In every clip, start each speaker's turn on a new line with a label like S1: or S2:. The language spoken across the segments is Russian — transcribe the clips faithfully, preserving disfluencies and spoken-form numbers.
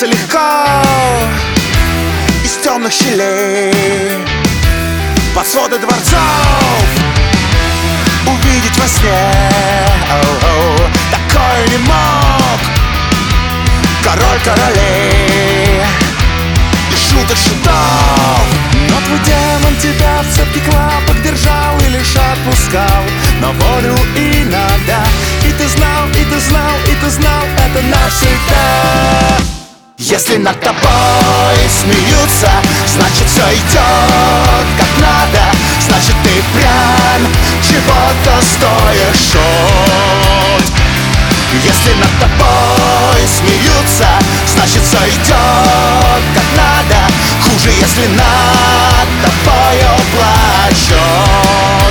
S1: легко из темных щелей, под своды дворцов увидеть во сне. Оу-оу, такое не мог король королей и шуток шутов. Но твой демон тебя в цепких лапах держал и лишь отпускал на волю иногда. И ты знал, и ты знал, и ты знал, это навсегда. Если над тобой смеются, значит все идет как надо. Значит ты прям чего-то стоишь от. Если над тобой смеются, значит все идет как надо. Хуже, если над тобою плачут.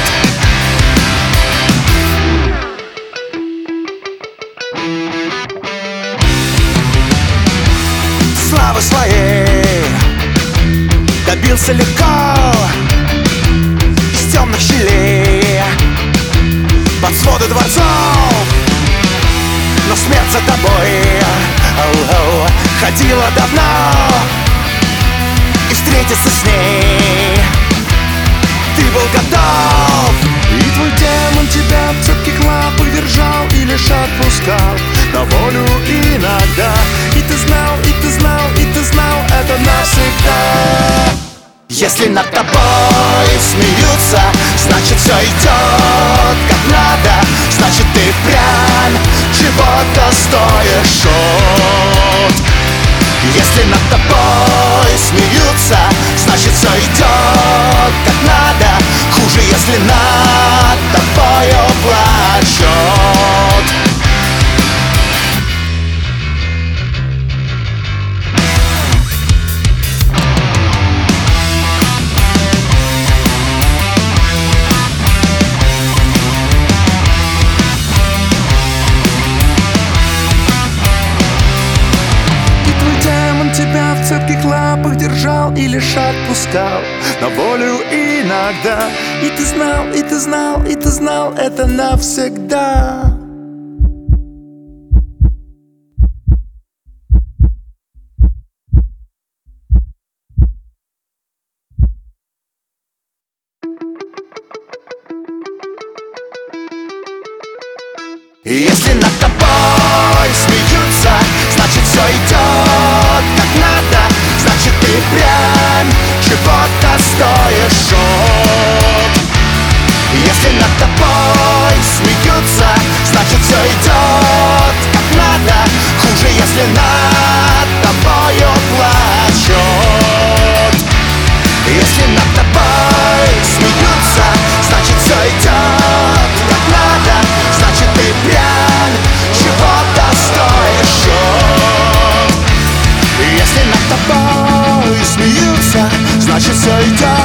S1: Славы своей добился легко из темных щелей, под своды дворцов. Но смерть за тобой оу-оу, ходила давно, и встретиться с ней ты был готов. И твой демон тебя в цепких лапах держал и лишь отпускал на волю иногда. И ты знал, и ты знал, и ты знал, это навсегда. Если над тобой смеются, значит все идет как надо. Значит ты прям чего-то стоишь от. Если над тобой смеются, значит все идет как надо. Хуже, если над тобою плачут. Тебя в цепких лапах держал и лишь отпускал на волю иногда. И ты знал, и ты знал, и ты знал, это навсегда. И если над тобой смеются, значит все идет как надо. Значит ты прям чего-то стоишь от. И если над тобой смеются, значит все идет как надо. Хуже, если над тобою плачут. И если над тобой смеются, значит все идет как надо. Значит ты прям чего-то стоишь от. Если над тобой смеются, значит все идет